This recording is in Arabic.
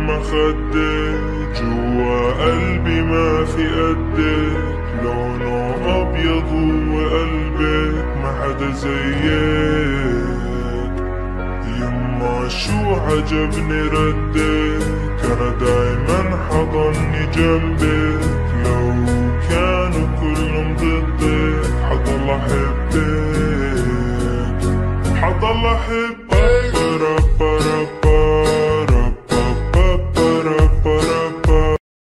خدك جوا قلبي ما في قدك، لونه أبيض وقلبك ما حدا زيك. يما شو عجبني ردك، أنا دايما حضني جنبك، لو كانوا كلهم ضدك حضل أحبك، حضل أحبك.